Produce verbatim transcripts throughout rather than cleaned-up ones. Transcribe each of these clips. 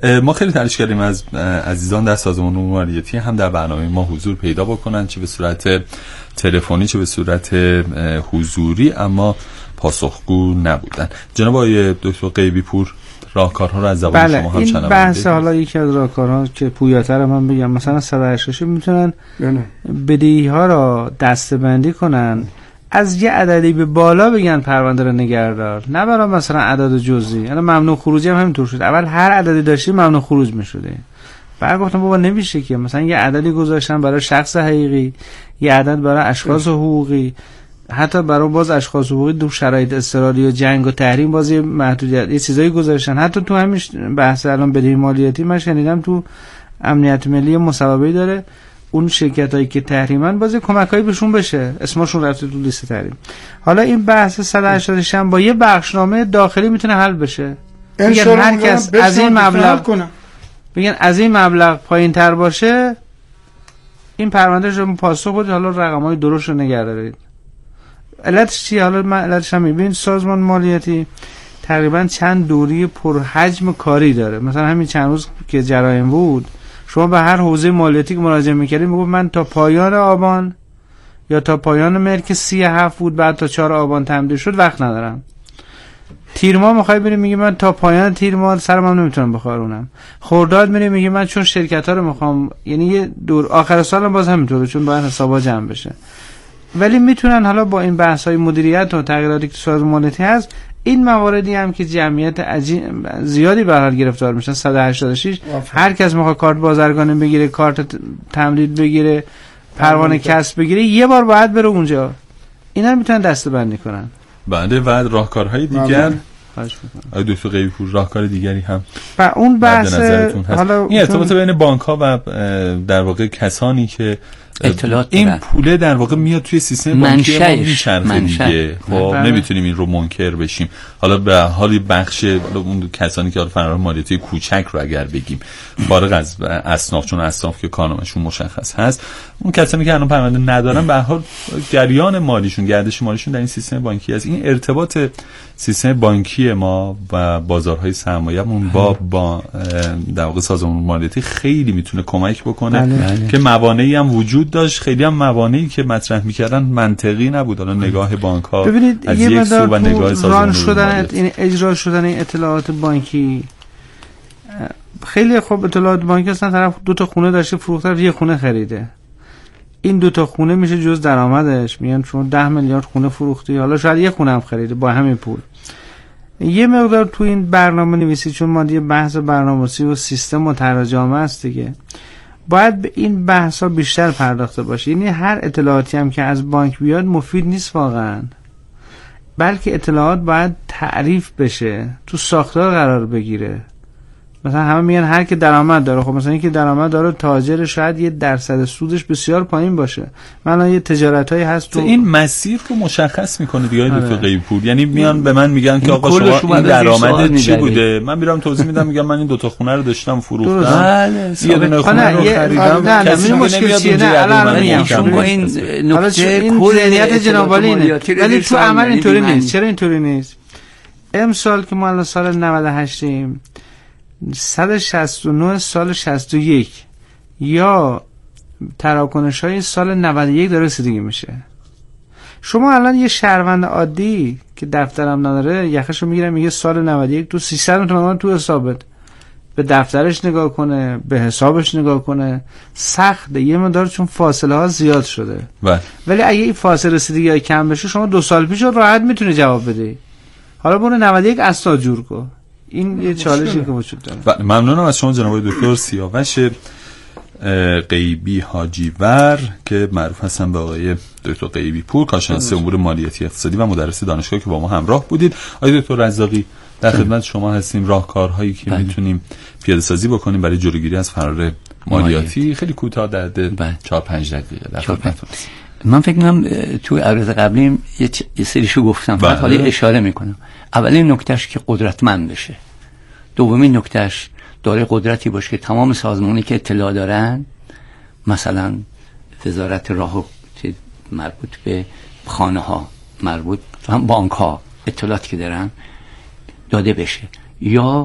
ما خیلی تلاش کردیم از عزیزان در سازمان امور مالیاتی هم در برنامه ما حضور پیدا بکنن، چه به صورت تلفنی چه به صورت حضوری، اما پاسخگو نبودن. جناب آقای دکتر غیبی پور، راهکارها رو از زبان بله، شما هم این شنونده. بحث حالا یکی از راهکارها که پویاتر من بگم، مثلا صد و هشتاد میتونن بدهی ها را دسته‌بندی کنن، از یه عددی به بالا بگن پرونده رو نگهدار، نه برای مثلا عدد جزئی. الان ممنوع خروجی هم همینطور شد، اول هر عددی داشتی ممنوع خروج میشده، بعد گفتم بابا نمیشه که مثلا یه عددی گذاشتن برای شخص حقیقی، یه عدد برای اشخاص حقوقی، حتی برای باز اشخاص حقوقی دو شرایط اضطراری و جنگ و تحریم بازی محدودیت یه چیزایی گذاشتن. حتی تو همین بحث الان بدهی مالیاتی من شنیدم تو امنیت ملی مصوبه‌ای داره اون شرکتایی که تحریمن بازی کمکایی بهشون بشه، اسمشون رفته تو لیست تحریم. حالا این بحث صد و هشتاد شم با یه بخشنامه داخلی میتونه حل بشه. بگن هر کس از این مبلغ بگن از این مبلغ پایین‌تر باشه این پروندهش رو پاسخ بده، حالا رقم‌های درست رو نگه دارید. علتش چیه؟ حالا من علتش هم میبینید سازمان مالیاتی تقریبا چند دوری پرحجم کاری داره. مثلا همین چند روز که جرایم بود، شما به هر حوزه مالیاتی که مراجعه میکردید میگفت من تا پایان آبان یا تا پایان ملک سی هفت بود، بعد تا چهار آبان تمدید شد وقت ندارم. تیر ماه میخوای بریم میگی من تا پایان تیر ماه سرم هم نمیتونم بخارونم. خرداد میریم میگی من چون شرکت ها رو میخوام، یعنی یه دور آخر سال هم باز همینطوره چون باید حسابا جمع بشه. ولی میتونن حالا با این بحث های مدیریت و تغییراتی که سازمان مالیاتی هست، این مواردی هم که جمعیت عجیب زیادی به هر حال گرفتار میشن، صد و هشتاد و شش هر کس میخواد کارت بازرگانی بگیره، کارت تمدید بگیره، پروانه کسب بگیره، یه بار باید بره اونجا. اینا میتونن دسته‌بندی کنن. بله، و راهکارهای دیگر آقای دکتر غیبی پور، راهکار دیگری هم و اون بحث حالا این ارتباط بین بانک ها و در واقع کسانی که اطلاعات این دارن. پوله در واقع میاد توی سیستم بانکی ما میچرخه دیگه. خب نمیتونیم این رو منکر بشیم. حالا به حالی بخش اون کسانی که فرار مالیاتی کوچک رو اگر بگیم فارغ از اصناف، چون اصناف که کانونشون مشخص هست، اون کسانی که الان پرونده ندارن به هر حال جریان مالیشون، گردش مالیشون در این سیستم بانکی از این ارتباط سیستم بانکی ما و بازارهای سرمایه‌مون با با در واقع سازمان مالیاتی خیلی میتونه کمک بکنه. بله بله. که موانعی هم وجود داشت، خیلی هم موانعی که مطرح میکردن منطقی نبود. حالا نگاه بانک ها ببینید از یه یک سو و نگاه سازمان شدن این اجرا شدن این اطلاعات بانکی خیلی خوب. اطلاعات بانکی اصلا طرف دو تا خونه داشته فروخته، یه خونه خریده، این دو تا خونه میشه جز درآمدش. میگن شما ده میلیارد خونه فروختی، حالا شاید یه خونه هم خریده با همین پول. یه مقدار تو این برنامه نویسی، چون ما دیگه بحث برنامه‌نویسی و سیستم و طرح جامعه است دیگه، باید به این بحثا بیشتر پرداخته باشه. یعنی هر اطلاعاتی هم که از بانک بیاد مفید نیست واقعا، بلکه اطلاعات باید تعریف بشه، تو ساختار قرار بگیره. مثلا همه میگن هر کی درآمد داره، خب مثلا اینکه درآمد داره تاجر شاید یه درصد سودش بسیار پایین باشه. مثلا یه تجارتایی هست تو این مسیر رو مشخص میکنه دیگه دکتر غیبی پور. یعنی میان به من میگن که آقا شما این درآمدت چی بوده، من میرم توضیح میدم، میگم من این دو تا خونه رو داشتم فروختم، یه دونه خونه رو خریدم. نه نه من مشکل چیه؟ نه الان میگم شما این نکته کلیت جناب عالی اینه، ولی تو عمل اینطوری نیست. چرا اینطوری نیست؟ امسال که ما الان سال نود و هشت ایم، صد و شصت و نه سال شصت و یک یا تراکنش های سال نود و یک داره رسیدگی میشه. شما الان یه شهروند عادی که دفترم نداره یخشو میگیره میگه سال نود و یک تو سیصد تومان تو حسابت، به دفترش نگاه کنه، به حسابش نگاه کنه، سخته یه مقدار چون فاصله ها زیاد شده. بله. ولی اگه این فاصله رسیدگی های کم بشه شما دو سال پیش راحت میتونی جواب بدی. حالا برو نود و یک استا جور کن. این یه چالشی که وجود داره. ممنونم از شما جناب دکتر سیاوش غیبی حاجیور که معروف هستن به آقای دکتر غیبی پور، کارشناس امور مالیاتی اقتصادی و مدرس دانشگاه که با ما همراه بودید. آقای دکتر رزاقی در خدمت شما هستیم. راهکارهایی که میتونیم پیاده سازی بکنیم برای جلوگیری از فرار مالیاتی خیلی کوتاه در چهار پنج دقیقه در خدمتتون. من فکر می‌کنم تو عرض قبلی یه, چ... یه سریشو گفتم، فقط حالا اشاره میکنم. اولین نکتهش که قدرتمند بشه، دومین نکتهش داره قدرتی باشه که تمام سازمانی که اطلاع دارن، مثلا وزارت راه مربوط به خانه ها، مربوط هم بانک ها، اطلاعاتی که دارن داده بشه، یا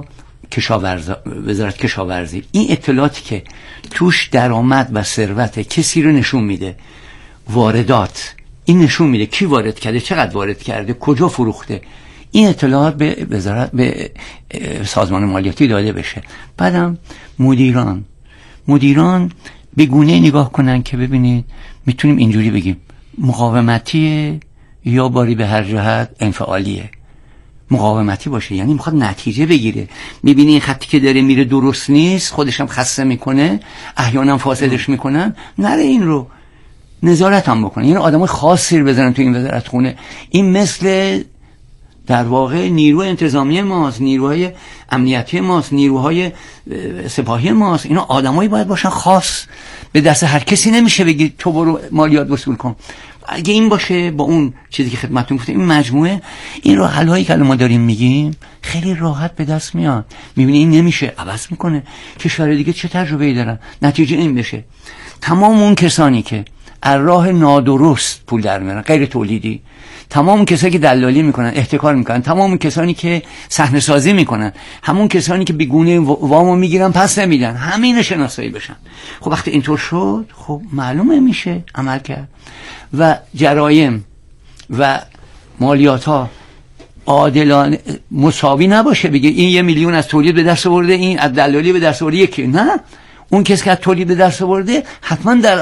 کشاورزی، وزارت کشاورزی، این اطلاعاتی که توش درآمد و ثروت کسی رو نشون میده، واردات، این نشون میده کی وارد کرده، چقدر وارد کرده، کجا فروخته، این اطلاعات به وزارت، به سازمان مالیاتی داده بشه. بعدم مدیران مدیران به گونه نگاه کنن که ببینید میتونیم اینجوری بگیم مقاومتی یا باری به هر جهت انفعالیه. مقاومتی باشه یعنی میخواد نتیجه بگیره، میبینی این خطی که داره میره درست نیست، خودش هم خسته میکنه، احیانا فاسدش میکنن، نره این رو نظارت هم بکنه. یعنی آدمای خاصی رو بزنن تو این وزارت خونه. این مثل در واقع نیروی انتظامی ماست، نیروهای امنیتی ماست، نیروهای سپاهی ماست. اینا آدمایی باید باشن خاص، به دست هر کسی نمیشه بگی تو برو مالیات وصول کن. اگه این باشه با اون چیزی که خدمتتون گفتم، این مجموعه این راه حل‌هایی که ما داریم میگیم خیلی راحت به دست میاد. میبینی این نمیشه، عوض میکنه. کشور دیگه چه تجربه‌ای دارن؟ نتیجه این بشه تمام اون کسانی که از راه نادرست پول در میارن، غیر تولیدی، تمام کسانی که دلالی میکنن، احتکار میکنن، تمام کسانی که صحنه سازی میکنن، همون کسانی که بیگونه وامو میگیرن پس نمیدن، همین شناسایی بشن. خب وقتی اینطور شد، خب معلومه میشه عمل کرد. و جرایم و مالیات ها عادلانه مساوی نباشه، بگه این یه میلیون از تولید به دست آورده، این از دلالی به دست آورده یکی. نه، اون کسی که از تولید به دست آورده حتما در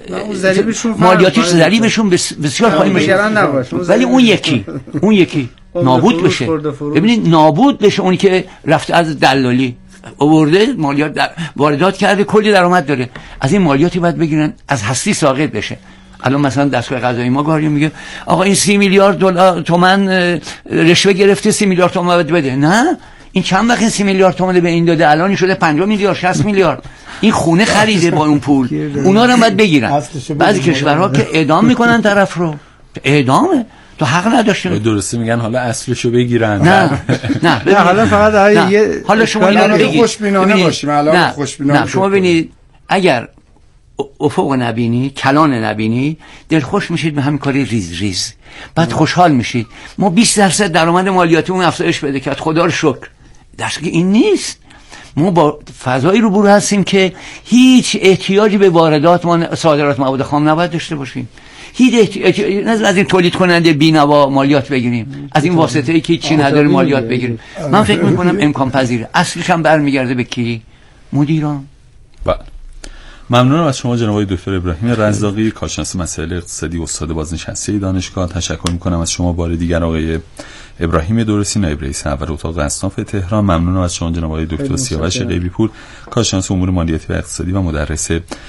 مالیاتش ضریبشون بسیار پایین میشه، ولی اون یکی اون یکی نابود بشه. ببینید نابود بشه اونی که رفته از دلالی آورده مالیات در واردات کرده، کلی درآمد داره، از این مالیاتی باید بگیرن، از هستی ساقط بشه. الان مثلا دستگاه قضایی ما گاری میگه آقا این سی میلیارد دلار تومان رشوه گرفته، سی میلیارد تومان باید بده. نه، این چند وقت سی میلیارد تومان به این داده، الان شده پنجاه میلیارد شصت میلیارد. این خونه خریده با اون پول، اونا رو باید بگیرن. بعضی کشورها که اعدام میکنن طرف رو، اعدامه، تو حق نداشتی. درسته میگن حالا اصلشو بگیرن. نه نه نه، حالا فقط یه حالا شما اینا رو خوشبینانه باشیم. الان خوشبینانه شما ببینید اگر افق نبینی، کلان نبینی، دلخوش میشید به همین کاری ریز ریز، بعد خوشحال میشید. ما بیست درصد درآمد مالیاتیمون افزایش بده کرد، خدا رو شکر. درست که این نیست. ما با فضایی روبرو هستیم که هیچ احتیاجی به واردات ما صادرات مواد خام نباید داشته باشیم. هیچ احتیاجی نه از این تولید کننده بی‌نوا مالیات بگیریم، از این واسطه‌ای که چی نداره مالیات بگیریم. من فکر میکنم امکان پذیره. اصلش هم برمیگرده به کی؟ مدیران. بله. ممنونم از شما جناب آقای دکتر ابراهیم رزاقی، کارشناس مسائل اقتصادی، استاد بازنشسته دانشگاه. تشکر میکنم از شما بار دیگر آقای ابراهیم درستی، نایب رئیس اول اتاق اصناف تهران. ممنونم از شما جناب آقای دکتر سیاوش غیبی‌پور، کارشناس امور مالیاتی و اقتصادی و مدرس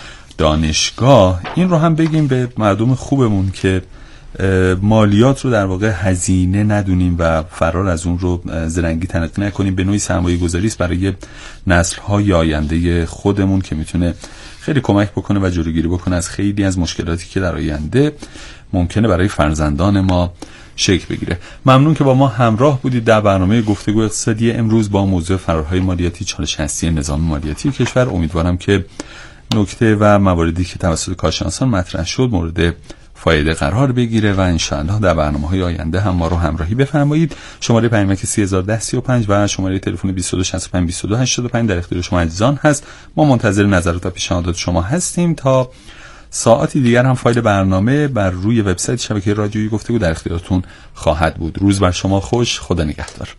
دانشگاه. این رو هم بگیم به مردم خوبمون که مالیات رو در واقع هزینه ندونیم و فرار از اون رو زرنگی تلقی نکنیم. به نوعی سرمایه گذاری است برای نسل‌های آینده خودمون که میتونه خیلی کمک بکنه و جلوگیری بکنه از خیلی از مشکلاتی که در آینده ممکنه برای فرزندان ما شکل بگیره. ممنون که با ما همراه بودید در برنامه گفتگو اقتصادی امروز با موضوع فرارهای مالیاتی، چالش هستی نظام مالیاتی کشور. امیدوارم که نکته و مواردی که توسط کارشناسان مطرح شد مورد فایده قرار بگیره و انشاءالله در برنامه‌های آینده هم ما رو همراهی بفرمایید. شماره پیامک سه هزار و ده سی و پنج و شماره تلفن بیست و دو شصت و پنج بیست و دو هشتاد و پنج در اختیار شما عزیزان هست. ما منتظر نظرات و پیشنهادات شما هستیم. تا ساعتی دیگر هم فایل برنامه بر روی وبسایت شبکه رادیویی گفتگو در اختیارتون خواهد بود. روز بر شما خوش. خدا نگهدار.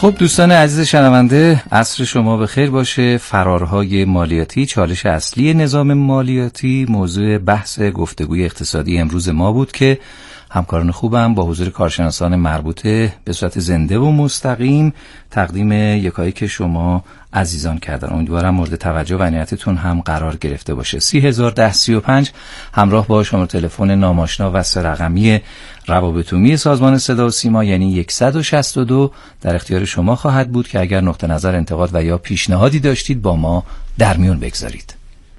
خب دوستان عزیز شنونده، عصر شما بخیر باشه. فرارهای مالیاتی، چالش اصلی نظام مالیاتی، موضوع بحث گفتگوی اقتصادی امروز ما بود که همکاران خوبم با حضور کارشناسان مربوطه به صورت زنده و مستقیم تقدیم یکایک شما عزیزان کردن. امیدوارم مورد توجه و عنایتتون هم قرار گرفته باشه. سی هزار و ده سی و پنج همراه با شماره تلفن ناماشنا و سه رقمی روابط عمومی سازمان صدا و سیما یعنی صد و شصت و دو در اختیار شما خواهد بود که اگر نقطه نظر، انتقاد و یا پیشنهادی داشتید با ما در میون بگذارید.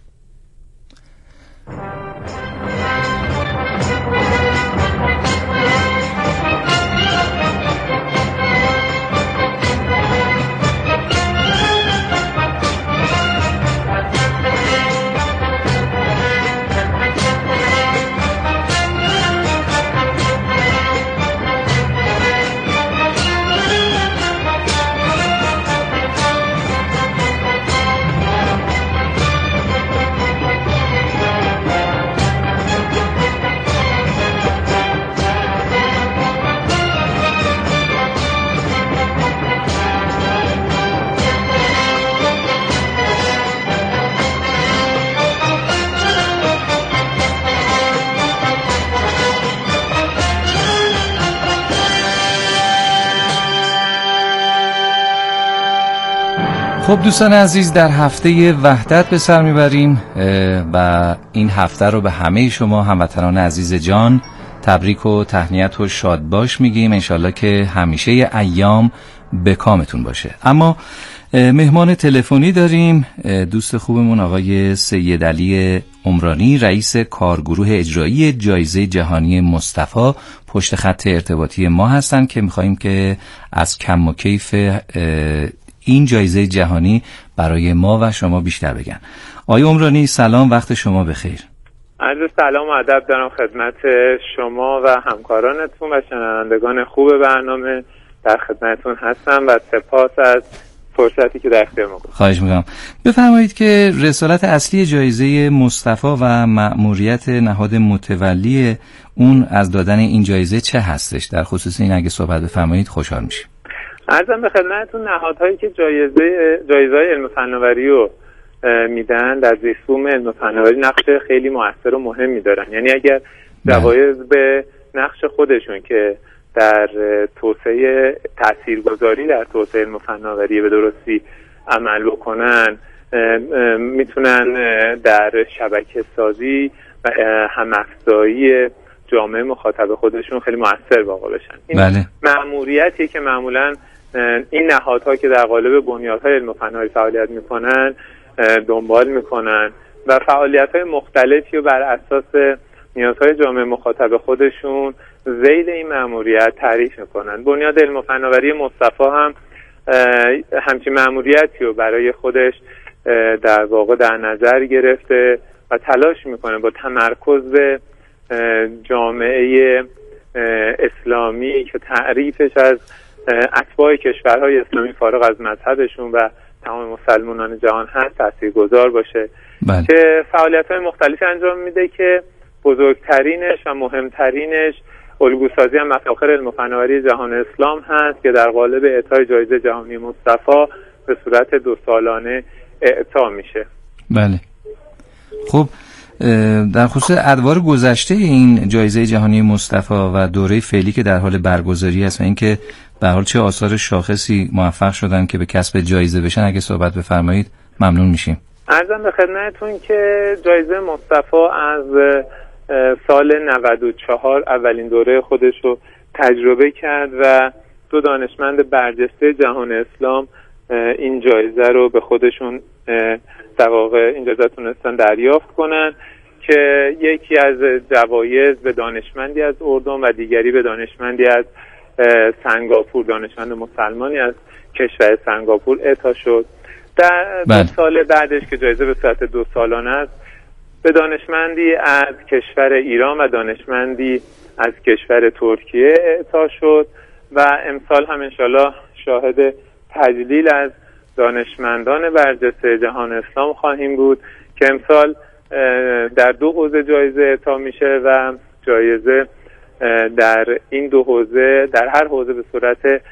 خب دوستان عزیز، در هفته وحدت به سر میبریم و این هفته رو به همه شما هموطنان عزیز جان تبریک و تهنیت و شادباش میگیم. انشالله که همیشه ایام به کامتون باشه. اما مهمان تلفنی داریم، دوست خوبمون آقای سید علی عمرانی، رئیس کارگروه اجرایی جایزه جهانی مصطفی پشت خط ارتباطی ما هستن که میخواییم که از کم و کیف این جایزه جهانی برای ما و شما بیشتر بگن. آقای عمرانی سلام، وقت شما بخیر. عرض سلام و ادب دارم خدمت شما و همکارانتون و شنوندگان خوب برنامه. در خدمتتون هستم و سپاس از فرصتی که در اختیار ما گذاشتید. خواهش می‌کنم. بفرمایید که رسالت اصلی جایزه مصطفی و مأموریت نهاد متولی اون از دادن این جایزه چه هستش؟ در خصوص این اگه صحبت بفرمایید خوشحال میشیم. عرضم به خدمتتون نهادهایی که جایزه جایزه‌های علم و فناوری رو میدن در زیستبوم علم و فناوری نقش خیلی موثر و مهمی دارن. یعنی اگر جوایز به نقش خودشون که در توسعه تاثیرگذاری در توسعه علم و فناوری به درستی عمل بکنن، میتونن در شبکه سازی و هم‌افزایی جامعه مخاطب خودشون خیلی موثر واقع بشن. این بله. مأموریتی که معمولاً این نهادها که در قالب بنیادهای علم و فناوری فعالیت میکنن دنبال میکنن و فعالیت‌های مختلفی رو بر اساس نیازهای جامعه مخاطب خودشون ذیل این مأموریت تعریف میکنن. بنیاد علم و فناوری مصطفی هم همچین مأموریتی رو برای خودش در واقع در نظر گرفته و تلاش میکنه با تمرکز به جامعه اسلامی که تعریفش از اتباع کشورهای اسلامی فارغ از مذهبشون و تمام مسلمانان جهان هست تاثیرگذار باشه. بله. که فعالیت‌های مختلفی انجام میده که بزرگترینش و مهمترینش الگوسازی هم مفاخر علم و فناوری جهان اسلام هست که در قالب اعطای جایزه جهانی مصطفی به صورت دو سالانه اعطا میشه. بله. خب در خصوص ادوار گذشته این جایزه جهانی مصطفی و دوره فعلی که در حال برگزاری است و اینکه به حال چه آثار شاخصی موفق شدن که به کسب جایزه بشن، اگه صحبت بفرمایید ممنون میشیم. عرضم به خدمتتون که جایزه مصطفی از سال نود و چهار اولین دوره خودش رو تجربه کرد و دو دانشمند برجسته جهان اسلام این جایزه رو به خودشون در واقع این جایزه تونستن دریافت کنن که یکی از جوایز به دانشمندی از اردن و دیگری به دانشمندی از سنگاپور، دانشمند مسلمانی از کشور سنگاپور اعطا شد. در دو سال بعدش که جایزه به صورت دو سالانه است به دانشمندی از کشور ایران و دانشمندی از کشور ترکیه اعطا شد و امسال هم انشالله شاهد تجلیل از دانشمندان برجسته جهان اسلام خواهیم بود که امسال در دو حوزه جایزه اعطا میشه و جایزه در این دو حوزه در هر حوزه به صورت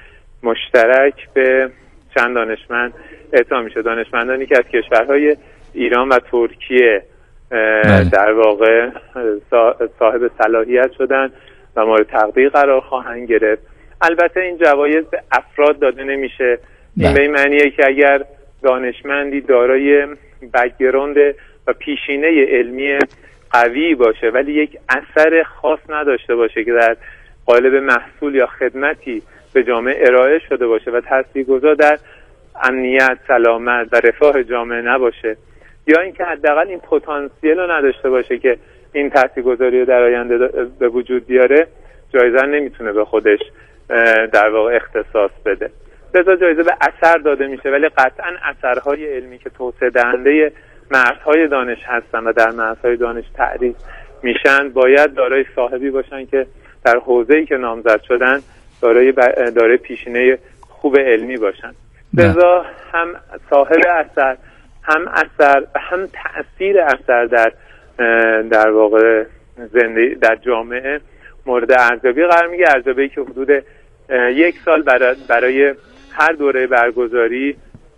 مشترک به چند دانشمند اعطا میشه. دانشمندانی که از کشورهای ایران و ترکیه در واقع صاحب صلاحیت شدن و مورد تقدیر قرار خواهند گرفت. البته این جوایز به افراد داده نمیشه. این به این معنیه که اگر دانشمندی دارای بک‌گراند و پیشینه علمی قوی باشه ولی یک اثر خاص نداشته باشه که در قالب محصول یا خدمتی به جامعه ارائه شده باشه و تاثیرگذار در امنیت، سلامت و رفاه جامعه نباشه، یا اینکه حداقل این پتانسیل رو نداشته باشه که این تاثیرگذاری رو در آینده به وجود بیاره، جایزه نمیتونه به خودش در واقع اختصاص بده. لذا جایزه به اثر داده میشه، ولی قطعا اثرهای علمی که توسعه دهنده مرزهای دانش هستن و در مرزهای دانش تعریف میشن باید دارای صاحبی باشن که در حوزه‌ای که نامزد شدن دارای دارای پیشینه خوب علمی باشن. لذا هم صاحب اثر، هم اثر و هم تأثیر اثر در در واقع زندگی در جامعه مورد ارزیابی قرار میگیره. ارزیابی که حدود یک سال برای, برای هر دوره برگزاری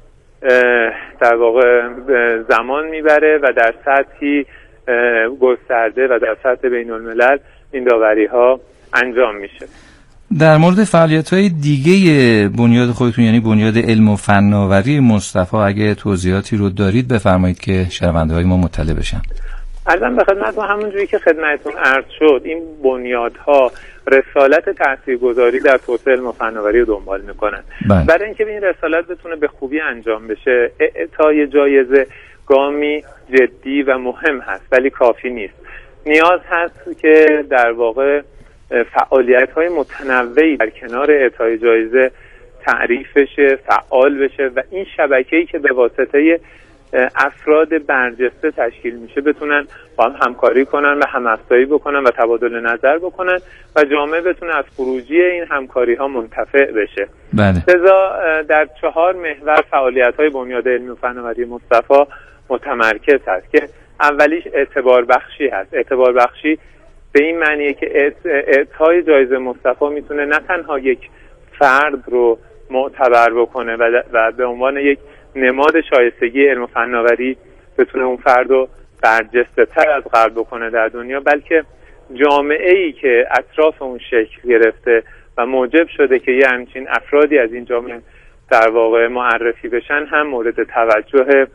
در واقع زمان میبره و در سطحی گسترده و در سطح بین الملل این داوری ها انجام میشه. در مورد فعالیت‌های دیگه بنیاد خودتون، یعنی بنیاد علم و فناوری مصطفی، اگه توضیحاتی رو دارید بفرمایید که شنونده‌های ما مطلع بشن. عرضم به خدمتتون همونجوری که خدمتتون عرض شد، این بنیادها رسالت تاثیرگذاری در توسعه علم و فناوری رو دنبال میکنن. بله. برای اینکه این رسالت بتونه به خوبی انجام بشه، اعطای جایزه گامی جدی و مهم هست ولی کافی نیست. نیاز هست که در واقع فعالیت‌های متنوعی در کنار اعطای جایزه تعریف بشه، فعال بشه و این شبکه‌ای که به واسطه افراد برجسته تشکیل میشه بتونن با هم همکاری کنن و هم‌افزایی بکنن و تبادل نظر بکنن و جامعه بتونه از خروجی این همکاری‌ها منتفع بشه. بله. لذا در چهار محور فعالیت‌های بنیاد علمی و فناوری مصطفی متمرکز هست که اولیش اعتبار بخشی هست. اعتبار بخشی به این معنیه که اعطای جایزه مصطفی میتونه نه تنها یک فرد رو معتبر بکنه و, و به عنوان یک نماد شایستگی علم و فناوری بتونه اون فرد رو برجسته تر از قبل بکنه در دنیا، بلکه جامعه‌ای که اطراف اون شکل گرفته و موجب شده که یه همچین افرادی از این جامعه در واقع معرفی بشن هم مورد توجه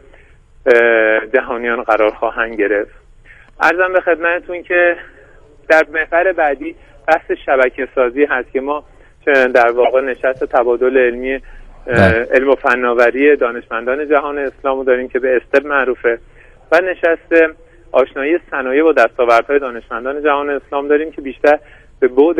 جهانیان قرار خواهند گرفت. عرضم به خدمتتون که در محور بعدی بحث شبکه سازی هست که ما در واقع نشست تبادل علمی علم و فناوری دانشمندان جهان اسلام داریم که به استب معروفه و نشست آشنایی صنایع با دستاوردهای دانشمندان جهان اسلام داریم که بیشتر به بعد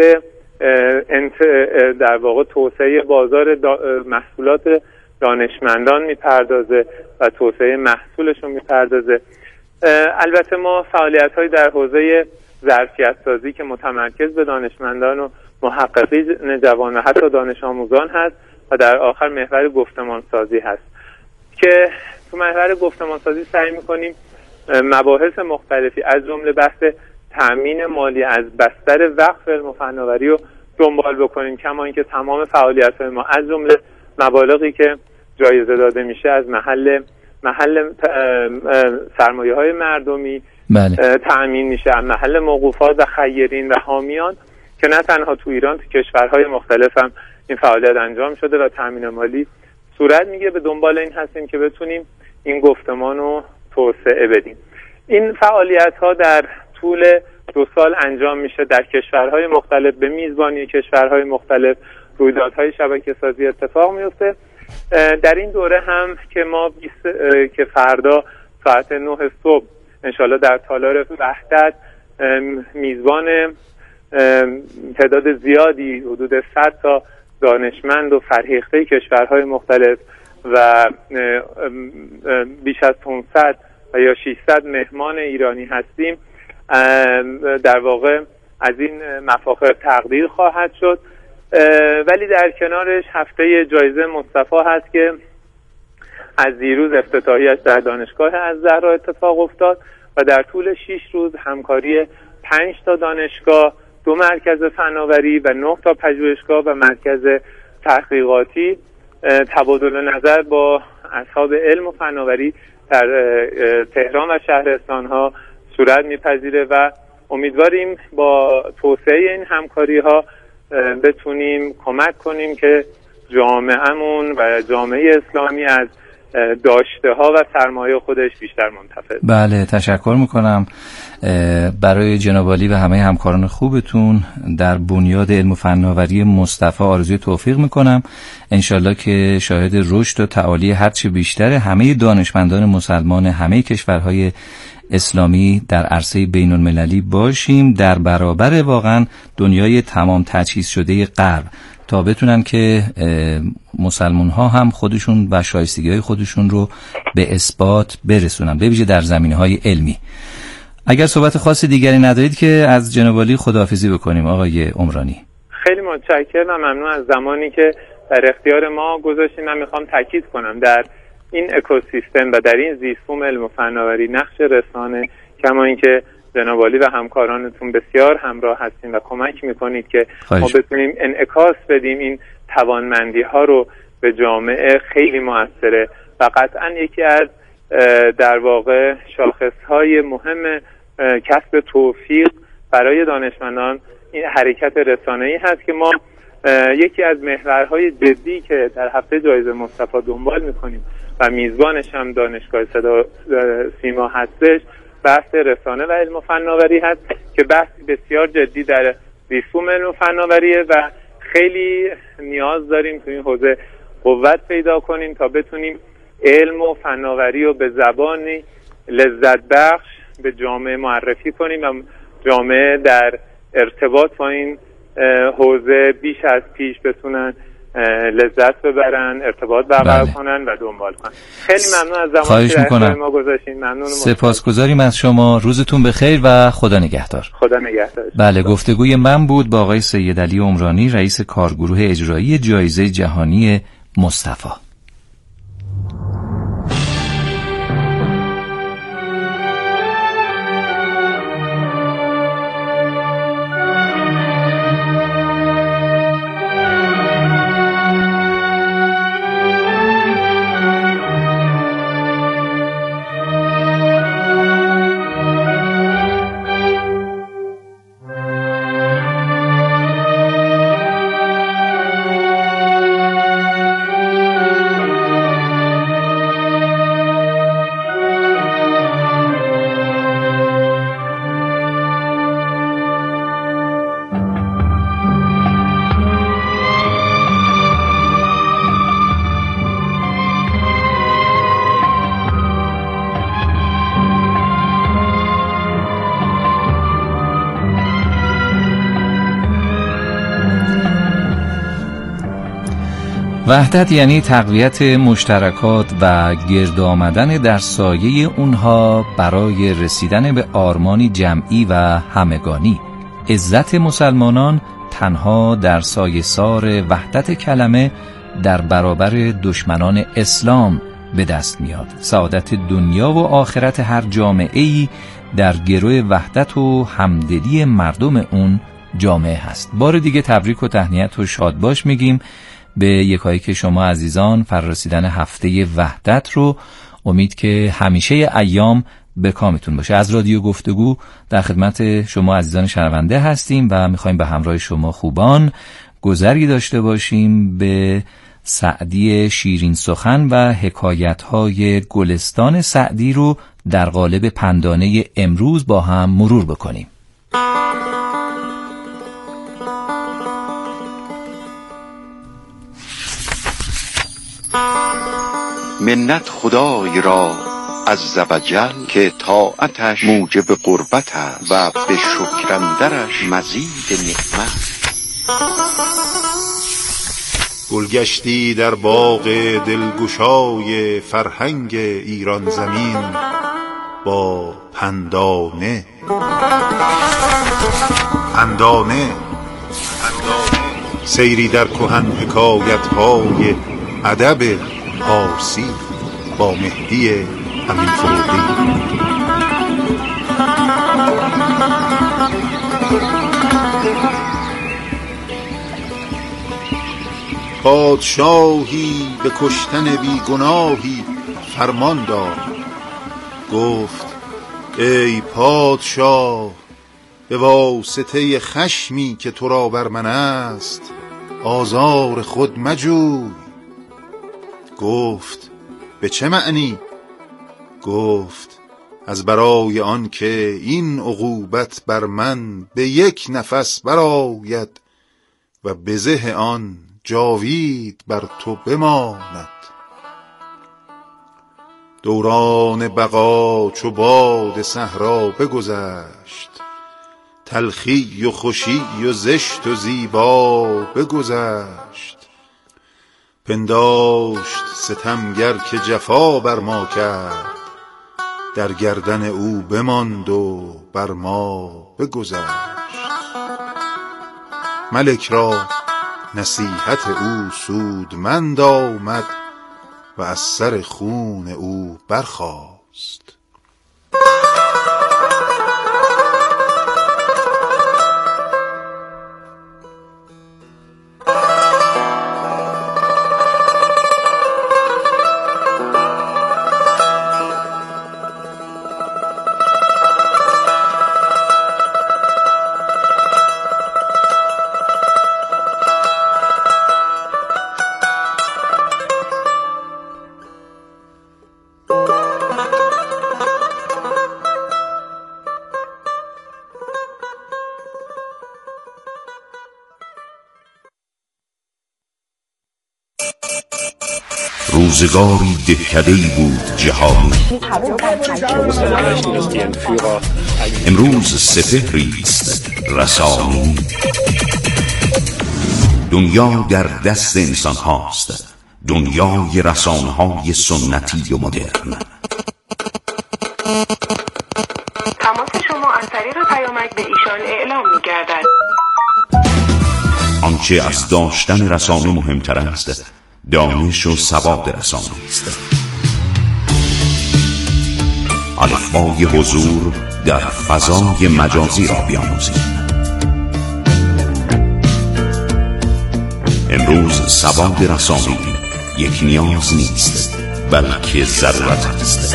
در واقع توسعه بازار محصولات دانشمندان میپردازه و توسعه محصولشون میپردازه. البته ما فعالیت‌های در حوزه ظرفیت سازی که متمرکز به دانشمندان و محققین جوان و حتی دانش آموزان هست و در آخر محور گفتمان سازی هست که تو محور گفتمان سازی سعی می‌کنیم مباحث مختلفی از جمله بحث تأمین مالی از بستر وقف علم و فناوری رو دنبال بکنیم، کما اینکه تمام فعالیت‌های ما از جمله مبالغی که جایزه داده میشه از محل محل سرمایه‌های مردمی بله. تأمین میشه، از محل موقوفات و خیرین و حامیان که نه تنها تو ایران، تو کشورهای مختلف هم این فعالیت انجام شده و تأمین مالی صورت میگیره. به دنبال این هستیم که بتونیم این گفتمان رو توسعه بدیم. این فعالیت ها در طول دو سال انجام میشه در کشورهای مختلف، به میزبانی کشورهای مختلف رویدادهای شبکه سازی اتفاق میفته. در این دوره هم که ما که فردا ساعت نه صبح انشالله در تالار وحدت میزبان تعداد زیادی حدود صد تا دانشمند و فرهیخته کشورهای مختلف و بیش از پانصد و یا ششصد مهمان ایرانی هستیم، در واقع از این مفاخر تقدیر خواهد شد. ولی در کنارش هفته جایزه مصطفی هست که از دیروز افتتاحیش در دانشگاه الزهرا اتفاق افتاد و در طول شش روز همکاری پنج تا دانشگاه، دو مرکز فناوری و نه تا پژوهشگاه و مرکز تحقیقاتی تبادل نظر با اصحاب علم و فناوری در تهران و شهرستان‌ها صورت می‌پذیره و امیدواریم با توسعه این همکاری‌ها بتونیم کمک کنیم که جامعهمون و جامعه اسلامی از داشته‌ها و سرمایه خودش بیشتر منتفع. بله، تشکر میکنم برای جناب عالی و همه همکاران خوبتون در بنیاد علم و فناوری مصطفی آرزوی توفیق میکنم. انشالله که شاهد رشد و تعالی هرچه بیشتر همه دانشمندان مسلمان همه کشورهای اسلامی در عرصه بین المللی باشیم، در برابر واقعا دنیای تمام تجهیز شده غرب، تا بتونن که مسلمان ها هم خودشون و شایستگی های خودشون رو به اثبات برسونن، به ویژه در زمینه‌های علمی. اگر صحبت خاص دیگری ندارید که از جناب عالی خداحافظی بکنیم. آقای عمرانی خیلی متشکرم و ممنون از زمانی که در اختیار ما گذاشتین. من میخوام تاکید کنم در این اکوسیستم و در این زیستبوم علم و فناوری نقش رسانه، کما اینکه جناب عالی و همکارانتون بسیار همراه هستین و کمک میکنید که ما بتونیم انعکاس بدیم این توانمندی ها رو به جامعه، خیلی موثره و قطعا یکی از در واقع شاخص های مهم کسب توفیق برای دانشمندان این حرکت رسانه‌ای هست که ما یکی از محورهای جدی که در هفته جایزه مصطفی دنبال میکنیم و میزبانش هم دانشگاه صدا سیما هستش، بحث رسانه و علم و فناوری هست که بحثی بسیار جدی در زیستبوم علم و فناوریه و خیلی نیاز داریم تو این حوزه قوت پیدا کنیم تا بتونیم علم و فناوری رو به زبانی لذت بخش به جامعه معرفی کنیم و جامعه در ارتباط با این حوزه بیش از پیش بتونن لذت ببرن، ارتباط برقرار بله. کنن و دنبال کنن. خیلی ممنون از زمانی که در ما گذاشتین. ممنون. سپاسگزاریم از شما. روزتون بخیر و خدا نگهدار. خدا نگهدار. بله، گفتگوی من بود با آقای سید علی عمرانی، رئیس کارگروه اجرایی جایزه جهانی مصطفی. وحدت یعنی تقویت مشترکات و گرد آمدن در سایه اونها برای رسیدن به آرمانی جمعی و همگانی. عزت مسلمانان تنها در سایه سار وحدت کلمه در برابر دشمنان اسلام به دست میاد. سعادت دنیا و آخرت هر جامعه‌ای در گروه وحدت و همدلی مردم اون جامعه هست. بار دیگه تبریک و تهنیت و شادباش میگیم به یکایی که شما عزیزان فرارسیدن هفته وحدت رو. امید که همیشه ایام به کامتون باشه. از رادیو گفتگو در خدمت شما عزیزان شنونده هستیم و میخوایم به همراه شما خوبان گذری داشته باشیم به سعدی شیرین سخن و حکایت‌های گلستان سعدی رو در قالب پندانه امروز با هم مرور بکنیم. منت خدای را عز و جل که طاعتش موجب قربت است و به شکرندرش مزید نعمت. گلگشتی در باغ دلگشای فرهنگ ایران زمین با پندانه پندانه سیری در کهن حکایت‌های ادب پارسی با مهدی امین فروغی. پادشاهی به کشتن بیگناهی فرمان داد. گفت ای پادشاه، به واسطه خشمی که تو را بر من است آزار خود مجوی. گفت به چه معنی؟ گفت از برای آن که این عقوبت بر من به یک نفس برآید و بزه آن جاوید بر تو بماند. دوران بقا چو باد صحرا بگذشت، تلخی و خوشی و زشت و زیبا بگذشت. پنداشت ستمگر که جفا بر ما کرد، در گردن او بماند و بر ما بگذشت. ملک را نصیحت او سودمند آمد و از سر خون او برخاست. روزگاری دهکده‌ای بود جهانی، امروز سپهری است رسانی. دنیا در دست انسان هاست، دنیای رسانه های سنتی و مدرن. تماس شما از طریق پیامک به ایشان اعلام می‌گردد. آنچه از داشتن رسانه مهمتر است دانش و سواد رسانه است. الفبای حضور در فضای مجازی را بیاموزید. امروز سواد رسانه‌ای یک نیاز نیست، بلکه ضرورت است.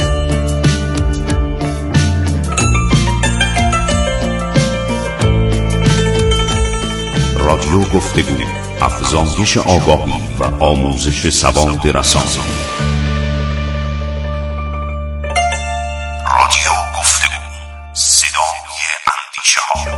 رادیو گفتگو، افزایش آگاهی و آموزش سواد رسانه‌ای. رادیو گفتگو، صدای اندیشه‌ها.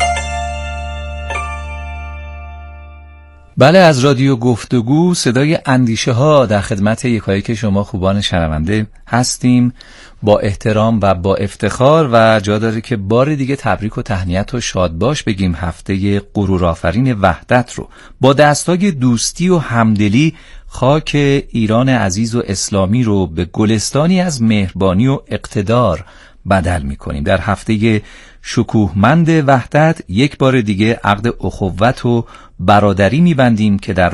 بله، از رادیو گفتگو صدای اندیشه ها در خدمت یکایک شما خوبان شنونده هستیم با احترام و با افتخار، و جا داره که بار دیگه تبریک و تهنیت و شادباش بگیم. هفته غرورآفرین وحدت رو با دستای دوستی و همدلی خاک ایران عزیز و اسلامی رو به گلستانی از مهربانی و اقتدار بدل می‌کنیم. در هفته شکوهمند وحدت یک بار دیگه عقد اخوت و برادری می‌بندیم که در